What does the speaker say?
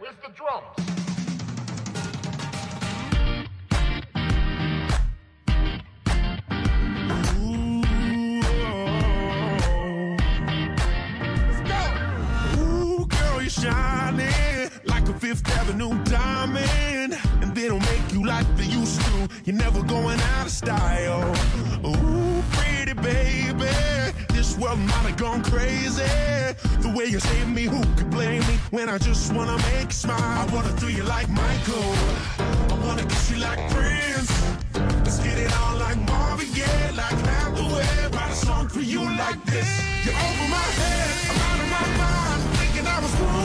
Where's the drums? Shining like a Fifth Avenue diamond, and they don't make you like they used to. You're never going out of style. Ooh, pretty baby, this world might have gone crazy. The way you saved me, who could blame me when I just wanna make you smile? I wanna do you like Michael, I wanna kiss you like Prince. Let's get it on like Marvin Gaye, like Hathaway. Write a song for you like this. You're over my head, I'm out of my mind, thinking I was wrong.